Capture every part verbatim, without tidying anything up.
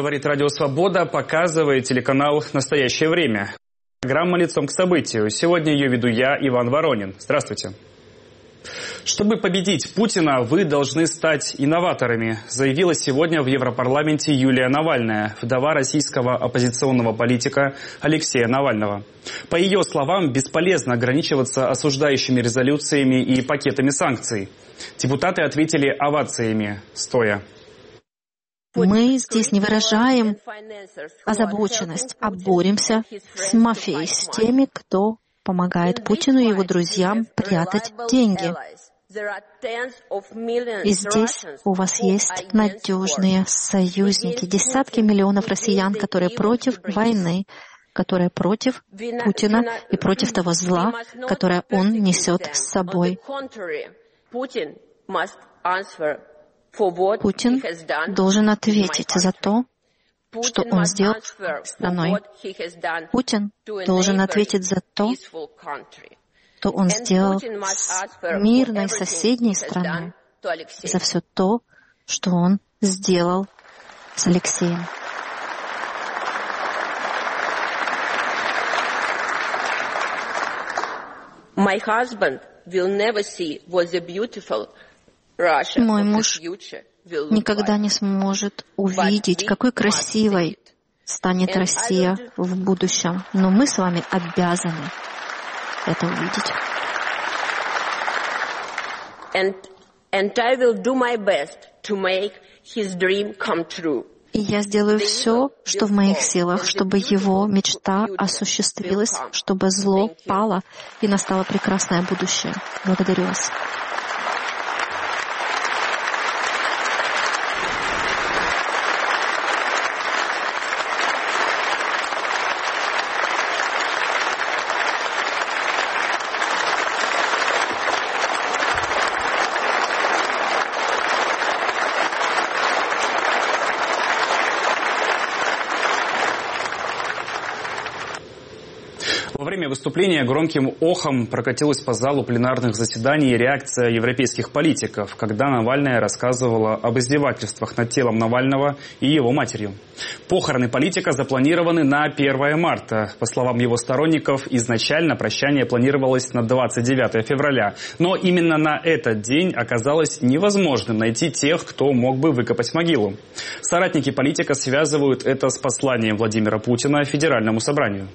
Говорит Радио Свобода, показывает телеканал «Настоящее время». Программа «Лицом к событию». Сегодня ее веду я, Иван Воронин. Здравствуйте. Чтобы победить Путина, вы должны стать инноваторами, заявила сегодня в Европарламенте Юлия Навальная, вдова российского оппозиционного политика Алексея Навального. По ее словам, бесполезно ограничиваться осуждающими резолюциями и пакетами санкций. Депутаты ответили овациями, стоя. Мы здесь не выражаем озабоченность, а боремся с мафией, с теми, кто помогает Путину и его друзьям прятать деньги. И здесь у вас есть надежные союзники, десятки миллионов россиян, которые против войны, которые против Путина и против того зла, которое он несет с собой. Путин должен ответить за то, что он сделал страной. Путин должен ответить за то, что он сделал с мирной соседней страной, за все то, что он сделал с Алексеем. My husband will never see what the beautiful Мой муж никогда не сможет увидеть, какой красивой станет Россия в будущем. Но мы с вами обязаны это увидеть. And, and I will do my best to make his dream come true. И я сделаю все, что в моих силах, чтобы его мечта осуществилась, чтобы зло пало и настало прекрасное будущее. Благодарю вас. Во время выступления громким охом прокатилась по залу пленарных заседаний реакция европейских политиков, когда Навальная рассказывала об издевательствах над телом Навального и его матерью. Похороны политика запланированы на первое марта. По словам его сторонников, изначально прощание планировалось на двадцать девятое февраля. Но именно на этот день оказалось невозможным найти тех, кто мог бы выкопать могилу. Соратники политика связывают это с посланием Владимира Путина Федеральному собранию.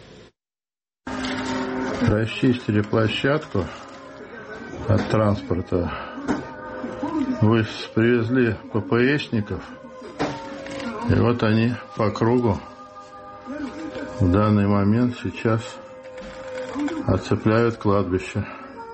Расчистили площадку от транспорта, вы привезли ППСников, и вот они по кругу в данный момент сейчас оцепляют кладбище.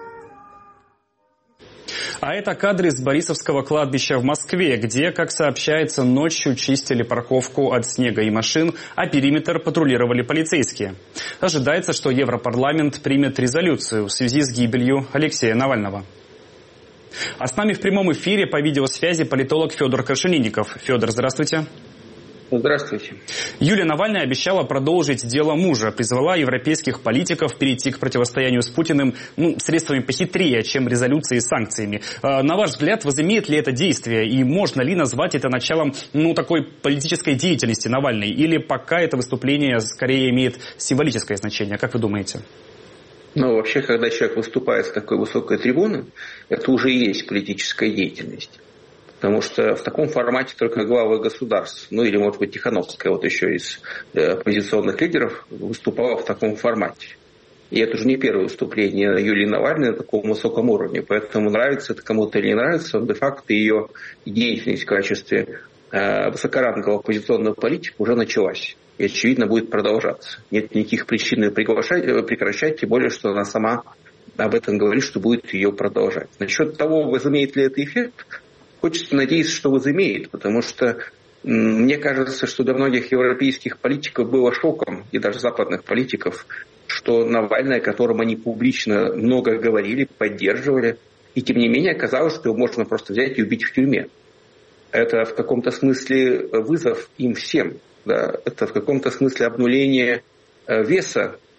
А это кадры с Борисовского кладбища в Москве, где, как сообщается, ночью чистили парковку от снега и машин, а периметр патрулировали полицейские. Ожидается, что Европарламент примет резолюцию в связи с гибелью Алексея Навального. А с нами в прямом эфире по видеосвязи политолог Федор Крашенинников. Федор, здравствуйте. Здравствуйте. Юлия Навальная обещала продолжить дело мужа, призвала европейских политиков перейти к противостоянию с Путиным ну, средствами похитрее, чем резолюции и санкциями. Э, на ваш взгляд, возымеет ли это действие и можно ли назвать это началом ну, такой политической деятельности Навальной? Или пока это выступление скорее имеет символическое значение? Как вы думаете? Ну, вообще, когда человек выступает с такой высокой трибуны, это уже и есть политическая деятельность. Потому что в таком формате только главы государств, ну или, может быть, Тихановская, вот еще из оппозиционных лидеров, выступала в таком формате. И это уже не первое выступление Юлии Навальной на таком высоком уровне. Поэтому нравится это кому-то или не нравится, де-факто ее деятельность в качестве высокорангового оппозиционного политика уже началась. И, очевидно, будет продолжаться. Нет никаких причин ее прекращать, тем более, что она сама об этом говорит, что будет ее продолжать. Насчет того, возымеет ли это эффект, хочется надеяться, что возымеет, потому что мне кажется, что для многих европейских политиков было шоком, и даже западных политиков, что Навальный, о котором они публично много говорили, поддерживали, и тем не менее оказалось, что его можно просто взять и убить в тюрьме. Это в каком-то смысле вызов им всем. Да? Это в каком-то смысле обнуление веса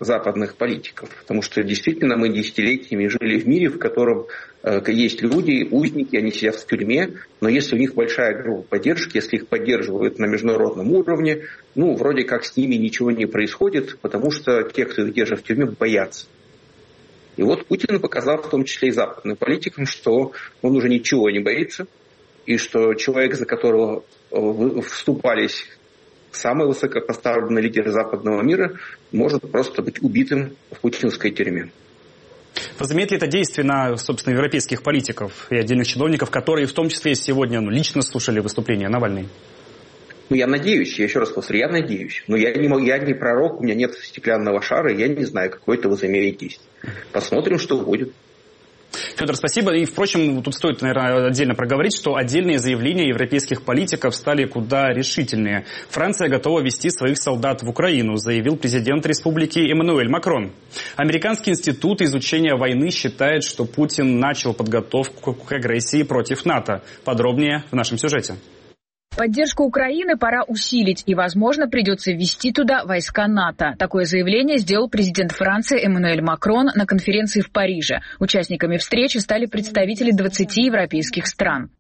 западных политиков. Потому что действительно мы десятилетиями жили в мире, в котором э, есть люди, узники, они сидят в тюрьме, но если у них большая группа поддержки, если их поддерживают на международном уровне, ну, вроде как с ними ничего не происходит, потому что те, кто их держит в тюрьме, боятся. И вот Путин показал в том числе и западным политикам, что он уже ничего не боится, и что человек, за которого вступались самый высокопоставленный лидер западного мира, может просто быть убитым в путинской тюрьме. Возымеет ли это действие на, собственно, европейских политиков и отдельных чиновников, которые в том числе сегодня ну, лично слушали выступление Навальной? Ну, я надеюсь, я еще раз повторю, я надеюсь. Но я не, я не пророк, у меня нет стеклянного шара, я не знаю, какое это возымеет действие. Посмотрим, что будет. Федор, спасибо. И, впрочем, тут стоит, наверное, отдельно проговорить, что отдельные заявления европейских политиков стали куда решительнее. Франция готова ввести своих солдат в Украину, заявил президент республики Эммануэль Макрон. Американский институт изучения войны считает, что Путин начал подготовку к агрессии против НАТО. Подробнее в нашем сюжете. Поддержку Украины пора усилить, и, возможно, придется ввести туда войска НАТО. Такое заявление сделал президент Франции Эммануэль Макрон на конференции в Париже. Участниками встречи стали представители двадцати европейских стран.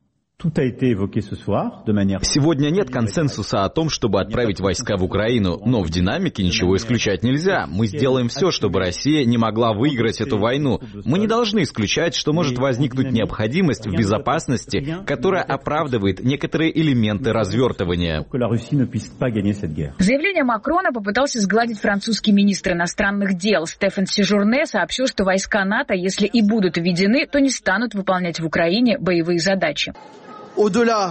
Сегодня нет консенсуса о том, чтобы отправить войска в Украину, но в динамике ничего исключать нельзя. Мы сделаем все, чтобы Россия не могла выиграть эту войну. Мы не должны исключать, что может возникнуть необходимость в безопасности, которая оправдывает некоторые элементы развертывания. Заявление Макрона попытался сгладить французский министр иностранных дел. Стефан Сежурне сообщил, что войска НАТО, если и будут введены, то не станут выполнять в Украине боевые задачи. Мы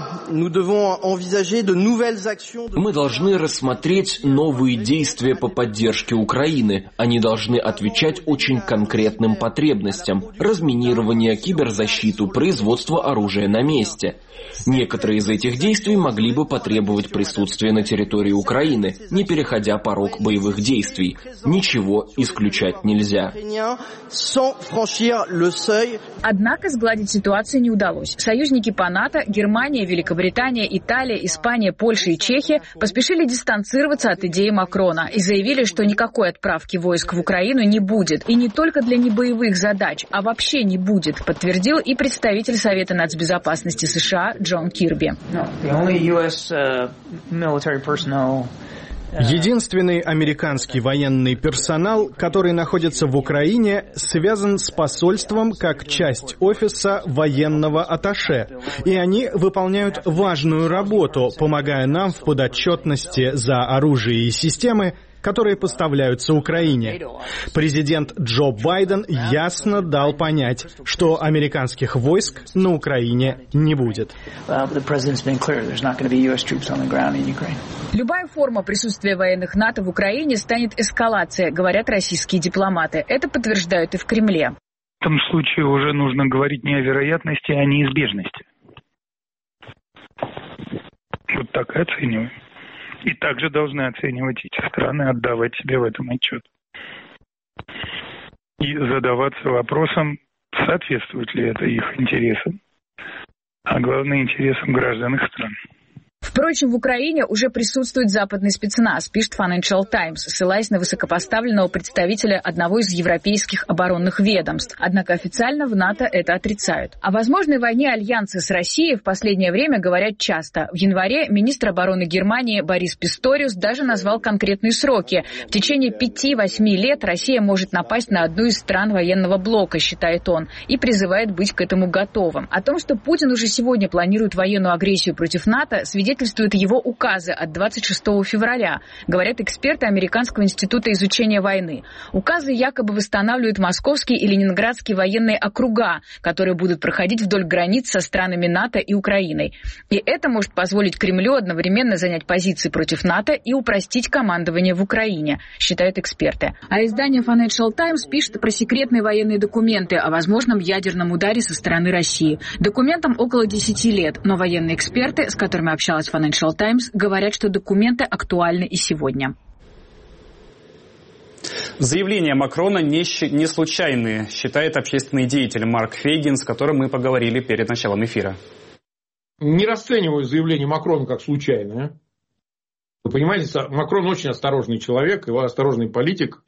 должны рассмотреть новые действия по поддержке Украины. Они должны отвечать очень конкретным потребностям: разминирование, киберзащиту, производство оружия на месте. Некоторые из этих действий могли бы потребовать присутствия на территории Украины, не переходя порог боевых действий. Ничего исключать нельзя. Однако сгладить ситуацию не удалось. Союзники по НАТО, Германия, Великобритания, Италия, Испания, Польша и Чехия поспешили дистанцироваться от идеи Макрона и заявили, что никакой отправки войск в Украину не будет. И не только для небоевых задач, а вообще не будет, подтвердил и представитель Совета нацбезопасности США Джон Кирби. Единственный американский военный персонал, который находится в Украине, связан с посольством как часть офиса военного атташе. И они выполняют важную работу, помогая нам в подотчетности за оружие и системы, которые поставляются Украине. Президент Джо Байден ясно дал понять, что американских войск на Украине не будет. Любая форма присутствия военных НАТО в Украине станет эскалацией, говорят российские дипломаты. Это подтверждают и в Кремле. В этом случае уже нужно говорить не о вероятности, а о неизбежности. Вот так и оцениваю. И также должны оценивать эти страны, отдавать себе в этом отчет. И задаваться вопросом, соответствует ли это их интересам, а главное интересам граждан их стран. Впрочем, в Украине уже присутствует западный спецназ, пишет Financial Times, ссылаясь на высокопоставленного представителя одного из европейских оборонных ведомств. Однако официально в НАТО это отрицают. О возможной войне альянса с Россией в последнее время говорят часто. В январе министр обороны Германии Борис Писториус даже назвал конкретные сроки. В течение пяти-восьми лет Россия может напасть на одну из стран военного блока, считает он, и призывает быть к этому готовым. О том, что Путин уже сегодня планирует военную агрессию против НАТО, свидетельствует свидетельствуют его указы от двадцать шестого февраля, говорят эксперты Американского института изучения войны. Указы якобы восстанавливают московские и ленинградские военные округа, которые будут проходить вдоль границ со странами НАТО и Украиной. И это может позволить Кремлю одновременно занять позиции против НАТО и упростить командование в Украине, считают эксперты. А издание Financial Times пишет про секретные военные документы о возможном ядерном ударе со стороны России. Документам около десяти лет, но военные эксперты, с которыми общалась Financial Times, говорят, что документы актуальны и сегодня. Заявления Макрона не, не случайные, считает общественный деятель Марк Фейгин, с которым мы поговорили перед началом эфира. Не расцениваю заявление Макрона как случайное. Вы понимаете, Макрон очень осторожный человек, его осторожный политик.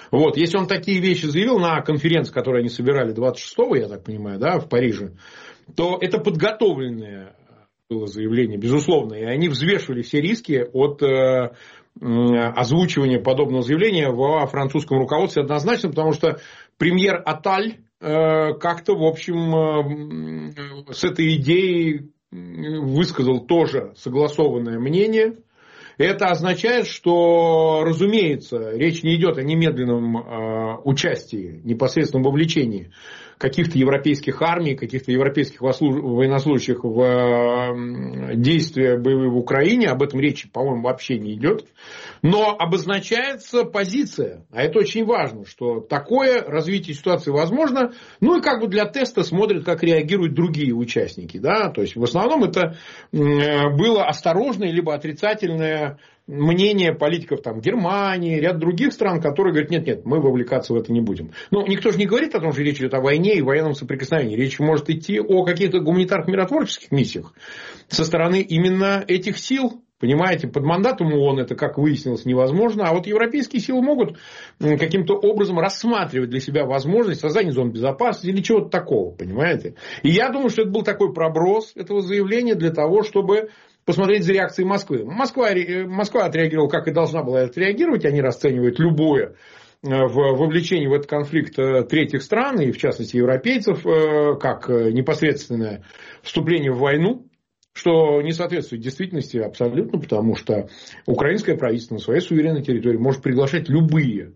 Вот, если он такие вещи заявил на конференции, которую они собирали двадцать шестого, я так понимаю, да, в Париже, то это подготовленное было заявление, безусловно, и они взвешивали все риски от э, озвучивания подобного заявления во французском руководстве однозначно, потому что премьер Атталь э, как-то, в общем, э, с этой идеей высказал тоже согласованное мнение. Это означает, что, разумеется, речь не идет о немедленном э, участии, непосредственном вовлечении каких-то европейских армий, каких-то европейских военнослужащих в э, действия боевые в Украине. Об этом речи, по-моему, вообще не идет. Но обозначается позиция. А это очень важно, что такое развитие ситуации возможно. Ну и как бы для теста смотрят, как реагируют другие участники. Да? То есть в основном это э, было осторожное либо отрицательное мнение политиков там, Германии, ряд других стран, которые говорят, нет-нет, мы вовлекаться в это не будем. Но никто же не говорит о том, что речь идет о войне и военном соприкосновении. Речь может идти о каких-то гуманитарных миротворческих миссиях со стороны именно этих сил. Понимаете, под мандатом ООН это, как выяснилось, невозможно. А вот европейские силы могут каким-то образом рассматривать для себя возможность создания зон безопасности или чего-то такого, понимаете. И я думаю, что это был такой проброс этого заявления для того, чтобы посмотреть за реакцией Москвы. Москва, Москва отреагировала, как и должна была отреагировать. Они расценивают любое вовлечение в этот конфликт третьих стран, и в частности европейцев, как непосредственное вступление в войну, что не соответствует действительности абсолютно, потому что украинское правительство на своей суверенной территории может приглашать любые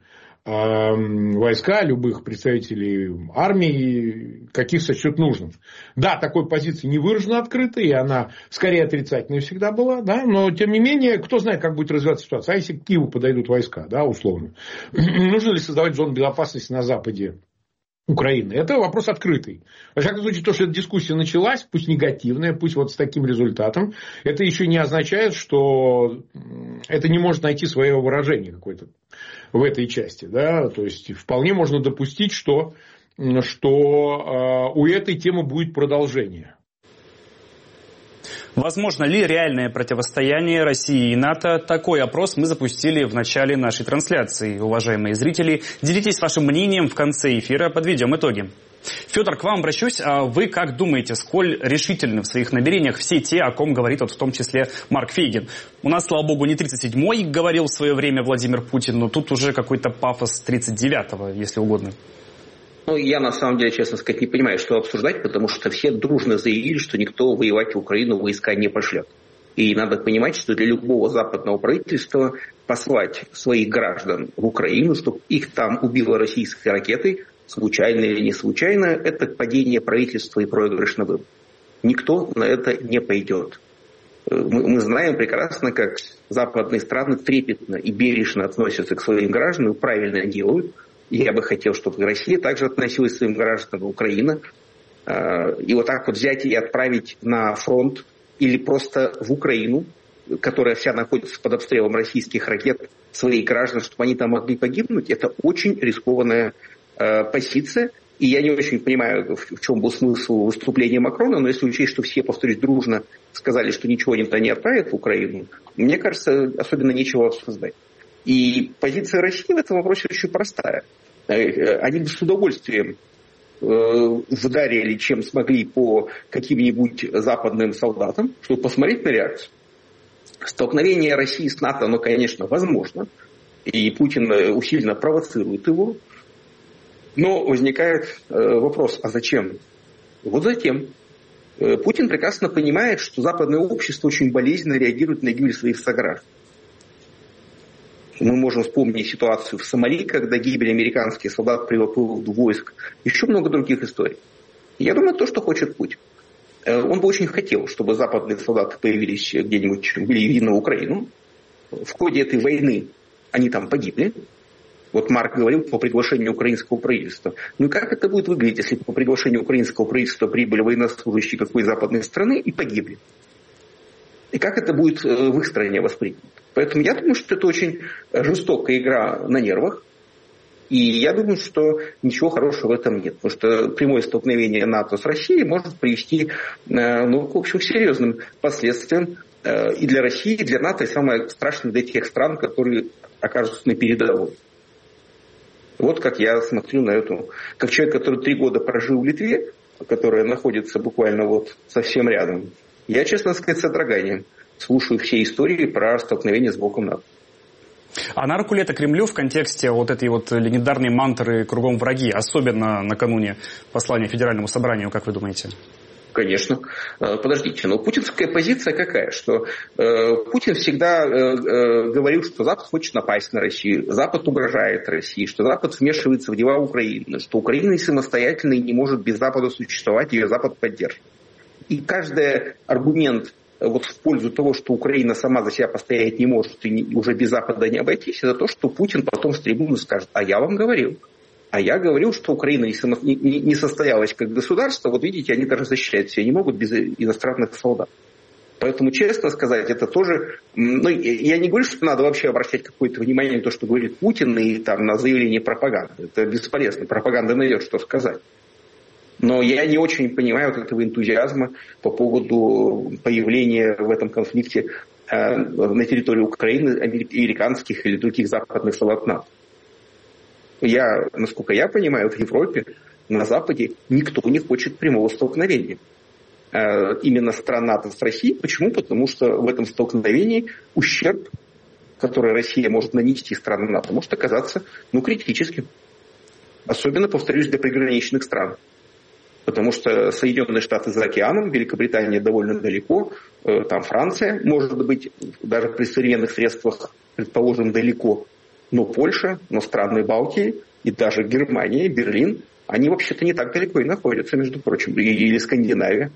войска, любых представителей армии, каких сочтет нужным. Да, такой позиции не выражена открыто, и она скорее отрицательной всегда была, да, но тем не менее, кто знает, как будет развиваться ситуация. А если к Киеву подойдут войска, да, условно, нужно ли создавать зону безопасности на западе Украины? Это вопрос открытый. Во всяком случае, то, что эта дискуссия началась, пусть негативная, пусть вот с таким результатом, это еще не означает, что это не может найти свое выражение какое-то в этой части. Да? То есть, вполне можно допустить, что, что у этой темы будет продолжение. Возможно ли реальное противостояние России и НАТО? Такой опрос мы запустили в начале нашей трансляции. Уважаемые зрители, делитесь вашим мнением, в конце эфира подведем итоги. Федор, к вам обращусь. А вы как думаете, сколь решительны в своих намерениях все те, о ком говорит вот в том числе Марк Фейгин? У нас, слава богу, не тридцать седьмой говорил в свое время Владимир Путин, но тут уже какой-то пафос тридцать девятого, если угодно. Ну, я на самом деле, честно сказать, не понимаю, что обсуждать, потому что все дружно заявили, что никто воевать в Украину войска не пошлет. И надо понимать, что для любого западного правительства послать своих граждан в Украину, чтобы их там убило российской ракетой, случайно или не случайно, это падение правительства и проигрыш на выборах. Никто на это не пойдет. Мы, мы знаем прекрасно, как западные страны трепетно и бережно относятся к своим гражданам, правильно делают. Я бы хотел, чтобы Россия также относилась к своим гражданам, Украина. И вот так вот взять и отправить на фронт или просто в Украину, которая вся находится под обстрелом российских ракет, своих граждан, чтобы они там могли погибнуть, это очень рискованная позиция. И я не очень понимаю, в чем был смысл выступления Макрона, но если учесть, что все, повторюсь, дружно сказали, что ничего они-то не отправят в Украину, мне кажется, особенно нечего обсуждать. И позиция России в этом вопросе очень простая. Они бы с удовольствием вдарили, чем смогли, по каким-нибудь западным солдатам, чтобы посмотреть на реакцию. Столкновение России с НАТО, оно, конечно, возможно. И Путин усиленно провоцирует его. Но возникает вопрос, а зачем? Вот затем. Путин прекрасно понимает, что западное общество очень болезненно реагирует на гибель своих сограждан. Мы можем вспомнить ситуацию в Сомали, когда гибель американских солдат при поводу войск. Еще много других историй. Я думаю, то, что хочет Путин. Он бы очень хотел, чтобы западные солдаты появились где-нибудь, были видны в Украину. В ходе этой войны они там погибли. Вот Марк говорил по приглашению украинского правительства. Ну и как это будет выглядеть, если по приглашению украинского правительства прибыли военнослужащие какой западной страны и погибли? И как это будет в их стране воспринято? Поэтому я думаю, что это очень жестокая игра на нервах. И я думаю, что ничего хорошего в этом нет. Потому что прямое столкновение НАТО с Россией может привести, ну, в общем, к серьезным последствиям и для России, и для НАТО, и самое страшное для тех стран, которые окажутся на передовой. Вот как я смотрю на эту, как человек, который три года прожил в Литве, которая находится буквально вот совсем рядом. Я, честно сказать, с содроганием слушаю все истории про столкновение с боком НАТО. А на руку ли это Кремлю в контексте вот этой вот легендарной мантры «кругом враги», особенно накануне послания Федеральному собранию, как вы думаете? Конечно. Подождите, но путинская позиция какая? Что э, Путин всегда э, э, говорил, что Запад хочет напасть на Россию, Запад угрожает России, что Запад вмешивается в дела Украины, что Украина самостоятельно и не может без Запада существовать, ее Запад поддерживает. И каждый аргумент вот в пользу того, что Украина сама за себя постоять не может и не, уже без Запада не обойтись, это то, что Путин потом с трибуны скажет: а я вам говорил. А я говорил, что Украина не, не, не состоялась как государство. Вот видите, они даже защищать себя не могут без иностранных солдат. Поэтому, честно сказать, это тоже... Ну, я не говорю, что надо вообще обращать какое-то внимание на то, что говорит Путин, и там на заявление пропаганды. Это бесполезно. Пропаганда найдет, что сказать. Но я не очень понимаю вот этого энтузиазма по поводу появления в этом конфликте э, на территории Украины американских или других западных солдат НАТО. Я, насколько я понимаю, в Европе, на Западе никто не хочет прямого столкновения. Э, именно стран НАТО с Россией. Почему? Потому что в этом столкновении ущерб, который Россия может нанести странам НАТО, может оказаться ну, критическим. Особенно, повторюсь, для приграничных стран. Потому что Соединенные Штаты за океаном, Великобритания довольно далеко, э, там Франция, может быть, даже при современных средствах, предположим, далеко. Но Польша, но страны Балтии и даже Германия, Берлин, они вообще-то не так далеко и находятся, между прочим, или Скандинавия.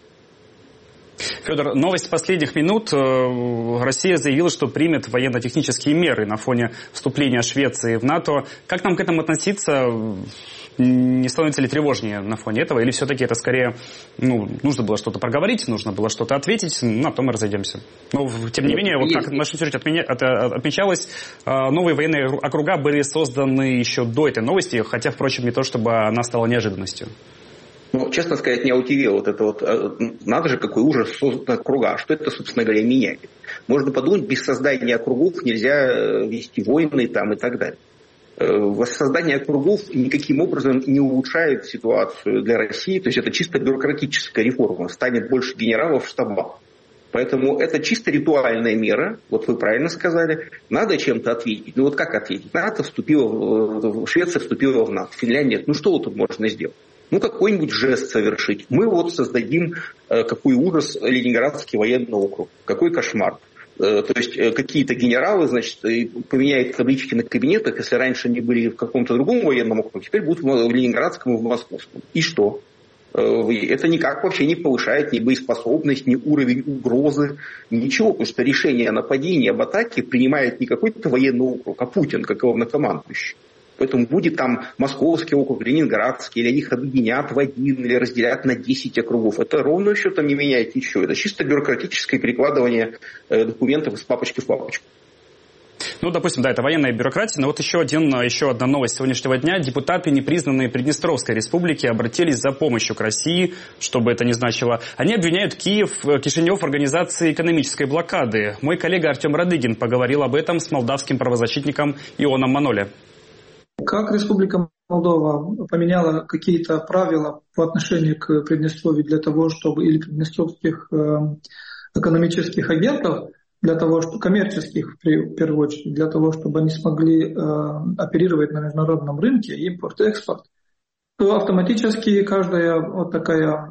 Федор, новость последних минут. Россия заявила, что примет военно-технические меры на фоне вступления Швеции в НАТО. Как нам к этому относиться? Не становится ли тревожнее на фоне этого? Или все-таки это скорее, ну, нужно было что-то проговорить, нужно было что-то ответить, ну, а потом мы разойдемся. Но, тем не менее, вот как Маша Федорович отмечалось, новые военные округа были созданы еще до этой новости, хотя, впрочем, не то, чтобы она стала неожиданностью. Ну, честно сказать, меня удивило вот это вот, надо же, какой ужас создан округа, что это, собственно говоря, меняет. Можно подумать, без создания округов нельзя вести войны там и так далее. Воссоздание округов никаким образом не улучшает ситуацию для России, то есть это чисто бюрократическая реформа, станет больше генералов в штабах. Поэтому это чисто ритуальная мера, вот вы правильно сказали, надо чем-то ответить. Ну вот как ответить? НАТО вступила, в Швеция вступила в НАТО, Финляндия, ну что вот тут можно сделать? Ну, какой-нибудь жест совершить. Мы вот создадим, э, какой ужас, Ленинградский военный округ. Какой кошмар. Э, то есть э, какие-то генералы, значит, поменяют таблички на кабинетах. Если раньше они были в каком-то другом военном округе, теперь будут в Ленинградском и в Московском. И что? Э, это никак вообще не повышает ни боеспособность, ни уровень угрозы, ничего. Потому что решение о нападении, об атаке принимает не какой-то военный округ, а Путин, как главнокомандующий. Поэтому будет там Московский округ, Ленинградский, или они их объединят в один, или разделят на десять округов. Это ровно еще там не меняет ничего. Это чисто бюрократическое перекладывание э, документов из папочки в папочку. Ну, допустим, да, это военная бюрократия, но вот еще, один, еще одна новость сегодняшнего дня. Депутаты, непризнанные Приднестровской республики, обратились за помощью к России, что бы это ни значило. Они обвиняют Киев, Кишинев в организации экономической блокады. Мой коллега Артем Радыгин поговорил об этом с молдавским правозащитником Ионом Маноле. Как Республика Молдова поменяла какие-то правила по отношению к Приднестровью для того, чтобы, или приднестровских э, экономических агентов, для того, чтобы коммерческих, в первую очередь, для того, чтобы они смогли э, оперировать на международном рынке, импорт, экспорт, то автоматически каждая вот такая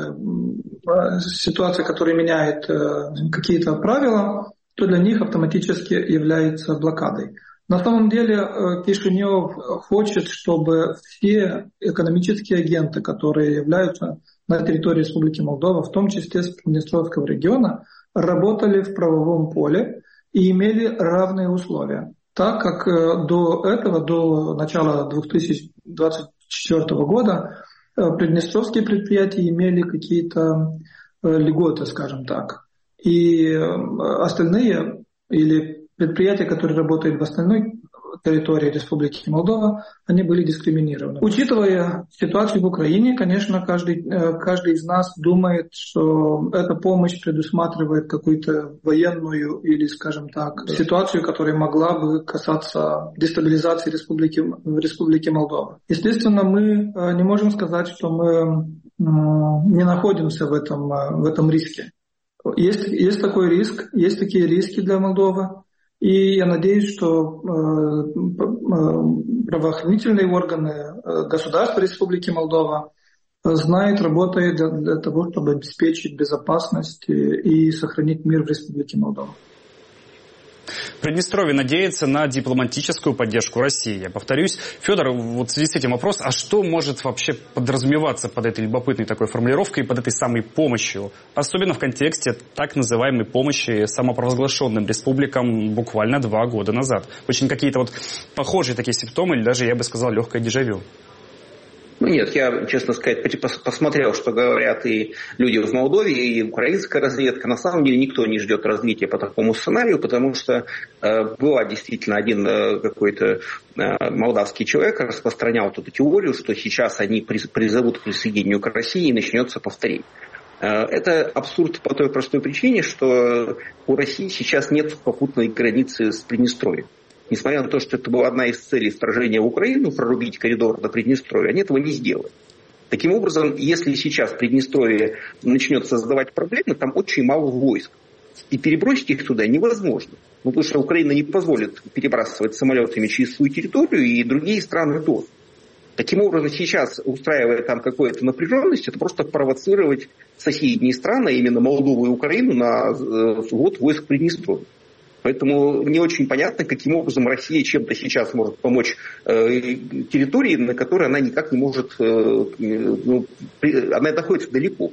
э, ситуация, которая меняет э, какие-то правила, то для них автоматически является блокадой. На самом деле Кишинев хочет, чтобы все экономические агенты, которые являются на территории Республики Молдова, в том числе с Приднестровского региона, работали в правовом поле и имели равные условия. Так как до этого, до начала две тысячи двадцать четвёртого года, приднестровские предприятия имели какие-то льготы, скажем так. И остальные или предприятия, которые работают в остальной территории Республики Молдова, они были дискриминированы. Учитывая ситуацию в Украине, конечно, каждый, каждый из нас думает, что эта помощь предусматривает какую-то военную или, скажем так, ситуацию, которая могла бы касаться дестабилизации Республики, Республики Молдова. Естественно, мы не можем сказать, что мы не находимся в этом, в этом риске. Есть, есть такой риск, есть такие риски для Молдовы. И я надеюсь, что правоохранительные органы государства Республики Молдова знают, работают для, для того, чтобы обеспечить безопасность и сохранить мир в Республике Молдова. Приднестровье надеется на дипломатическую поддержку России. Я повторюсь, Федор, вот в связи с этим вопрос, а что может вообще подразумеваться под этой любопытной такой формулировкой, под этой самой помощью? Особенно в контексте так называемой помощи самопровозглашенным республикам буквально два года назад. Очень какие-то вот похожие такие симптомы, или даже, я бы сказал, легкое дежавю. Ну нет, я, честно сказать, посмотрел, что говорят и люди в Молдове, и украинская разведка. На самом деле никто не ждет развития по такому сценарию, потому что э, была действительно один э, какой-то э, молдавский человек, распространял эту теорию, что сейчас они призовут к присоединению к России и начнется повторение. Э, это абсурд по той простой причине, что у России сейчас нет попутной границы с Приднестровьем. Несмотря на то, что это была одна из целей вторжения в Украину, прорубить коридор до Приднестровья, они этого не сделали. Таким образом, если сейчас Приднестровье начнет создавать проблемы, там очень мало войск. И перебросить их туда невозможно. Ну, потому что Украина не позволит перебрасывать самолетами через свою территорию, и другие страны тоже. Таким образом, сейчас, устраивая там какую-то напряженность, это просто провоцировать соседние страны, именно Молдову и Украину, на ввод войск в Приднестровье. Поэтому не очень понятно, каким образом Россия чем-то сейчас может помочь э, территории, на которой она никак не может, э, ну, при, она находится далеко.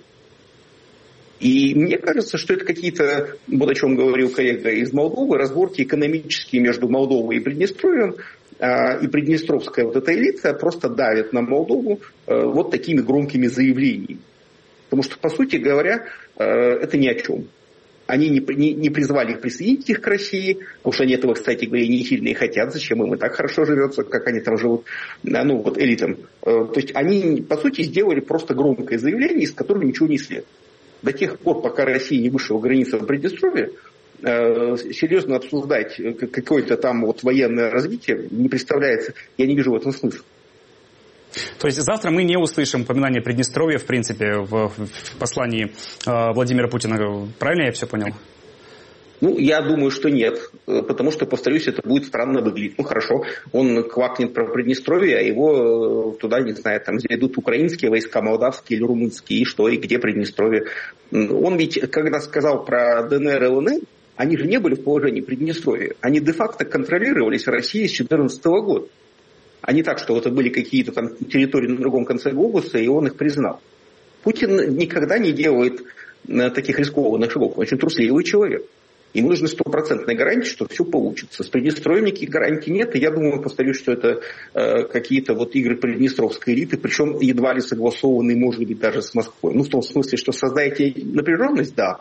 И мне кажется, что это какие-то, вот о чем говорил коллега из Молдовы, разборки экономические между Молдовой и Приднестровьем, э, и приднестровская вот эта элита просто давит на Молдову э, вот такими громкими заявлениями. Потому что, по сути говоря, э, это ни о чем. Они не, не, не призвали их присоединить их к России, потому что они этого, кстати говоря, не сильно и хотят. Зачем им и так хорошо живется, как они там живут, ну вот элитам. То есть они, по сути, сделали просто громкое заявление, из которого ничего не следует. До тех пор, пока Россия не вышла границу Приднестровья, серьезно обсуждать какое-то там вот военное развитие не представляется, я не вижу в этом смысла. То есть завтра мы не услышим упоминания Приднестровья, в принципе, в, в послании э, Владимира Путина. Правильно я все понял? Ну, я думаю, что нет, потому что, повторюсь, это будет странно выглядеть. Ну, хорошо, он квакнет про Приднестровье, а его туда, не знаю, там идут украинские войска, молдавские или румынские, и что, и где Приднестровье. Он ведь, когда сказал про ДНР и ЛНР, они же не были в положении Приднестровья. Они де-факто контролировались Россией с две тысячи четырнадцатого года. А не так, что это были какие-то там территории на другом конце глобуса, и он их признал. Путин никогда не делает таких рискованных шагов. Он очень трусливый человек. Ему нужны стопроцентные гарантии, что все получится. С Приднестровьем никаких гарантий нет. И я думаю, повторюсь, что это э, какие-то вот игры приднестровской элиты, причем едва ли согласованные, может быть, даже с Москвой. Ну, в том смысле, что создаете напряженность, да.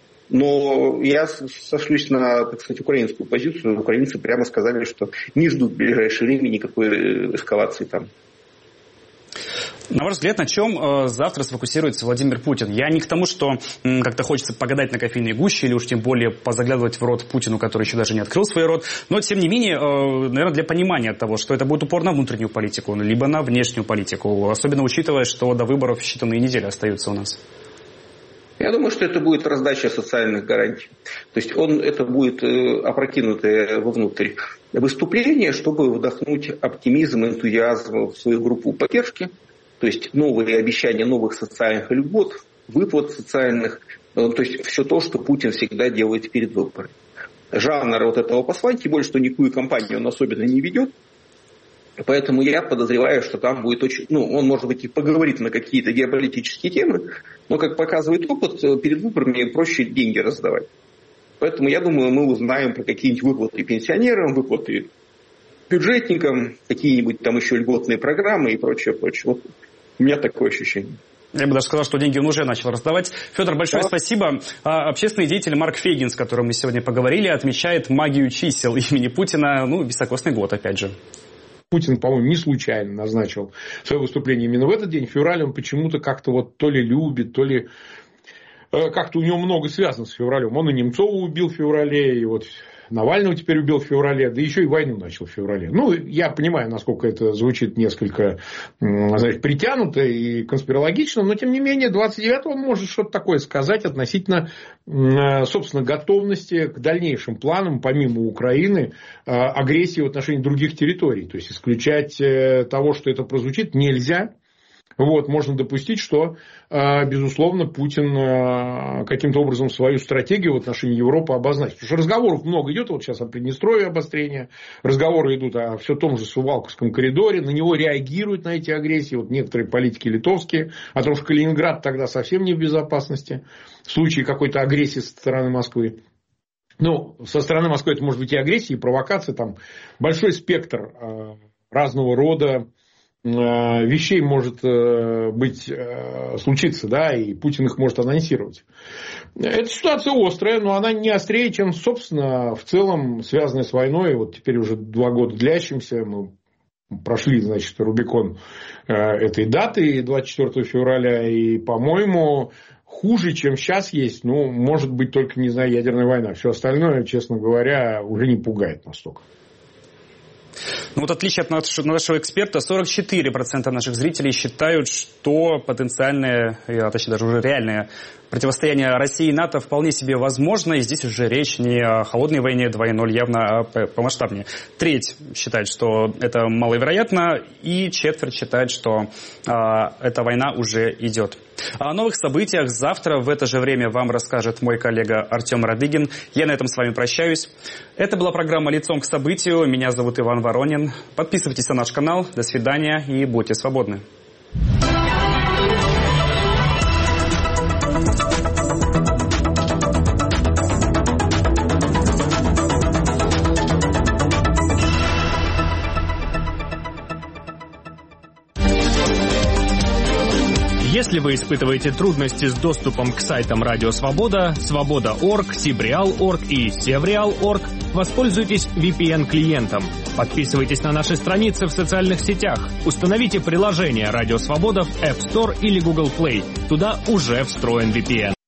Но я сошлюсь на, так сказать, украинскую позицию. Украинцы прямо сказали, что не ждут в ближайшее время никакой эскалации там. На ваш взгляд, на чем э, завтра сфокусируется Владимир Путин? Я не к тому, что м, как-то хочется погадать на кофейной гуще или уж тем более позаглядывать в рот Путину, который еще даже не открыл свой рот. Но, тем не менее, э, наверное, для понимания того, что это будет упор на внутреннюю политику, либо на внешнюю политику. Особенно учитывая, что до выборов считанные недели остаются у нас. Я думаю, что это будет раздача социальных гарантий. То есть он, это будет опрокинутое вовнутрь выступление, чтобы вдохнуть оптимизм, энтузиазм в свою группу поддержки. То есть новые обещания новых социальных льгот, выплат социальных. То есть все то, что Путин всегда делает перед выборами. Жанр вот этого послания, тем более, что никакую кампанию он особенно не ведет. Поэтому я подозреваю, что там будет очень... Ну, он, может быть, и поговорит на какие-то геополитические темы, но, как показывает опыт, перед выборами проще деньги раздавать. Поэтому, я думаю, мы узнаем про какие-нибудь выплаты пенсионерам, выплаты бюджетникам, какие-нибудь там еще льготные программы и прочее, прочее. Вот у меня такое ощущение. Я бы даже сказал, что деньги он уже начал раздавать. Федор, большое да. спасибо. Общественный деятель Марк Фейгин, с которым мы сегодня поговорили, отмечает магию чисел имени Путина. Ну, високосный год, опять же. Путин, по-моему, не случайно назначил свое выступление именно в этот день. Февраль он почему-то как-то вот то ли любит, то ли... Как-то у него много связано с февралем. Он и Немцова убил в феврале, и вот... Навального теперь убил в феврале, да еще и войну начал в феврале. Ну, я понимаю, насколько это звучит несколько, знаете, притянуто и конспирологично, но, тем не менее, двадцать девятого он может что-то такое сказать относительно, собственно, готовности к дальнейшим планам, помимо Украины, агрессии в отношении других территорий. То есть, исключать того, что это прозвучит, нельзя. Вот, можно допустить, что, безусловно, Путин каким-то образом свою стратегию в отношении Европы обозначит. Потому что разговоров много идет, вот сейчас о Приднестровье обострения, разговоры идут о все том же Сувалковском коридоре, на него реагируют, на эти агрессии, вот некоторые политики литовские, о том, что Калининград тогда совсем не в безопасности, в случае какой-то агрессии со стороны Москвы. Ну, со стороны Москвы это может быть и агрессия, и провокация, там большой спектр разного рода вещей может быть, случиться, да, и Путин их может анонсировать. Эта ситуация острая, но она не острее, чем, собственно, в целом связанная с войной. Вот теперь уже два года длящимся, мы прошли, значит, Рубикон этой даты, двадцать четвёртого февраля, и, по-моему, хуже, чем сейчас есть, ну, может быть, только, не знаю, ядерная война. Все остальное, честно говоря, уже не пугает настолько. Ну вот отличие от нашего эксперта, сорок четыре процента наших зрителей считают, что потенциальное, а точнее даже уже реальное противостояние России и НАТО вполне себе возможно, и здесь уже речь не о холодной войне два ноль, явно, а помасштабнее. Треть считает, что это маловероятно, и четверть считает, что а, эта война уже идет. О новых событиях завтра в это же время вам расскажет мой коллега Артем Радыгин. Я на этом с вами прощаюсь. Это была программа «Лицом к событию». Меня зовут Иван Воронин. Подписывайтесь на наш канал. До свидания и будьте свободны. Если вы испытываете трудности с доступом к сайтам Радио Свобода, Свобода точка орг, Сибреал точка орг и Севреал точка орг, воспользуйтесь ви пи эн-клиентом. Подписывайтесь на наши страницы в социальных сетях. Установите приложение Радио Свобода в App Store или Google Play. Туда уже встроен ви пи эн.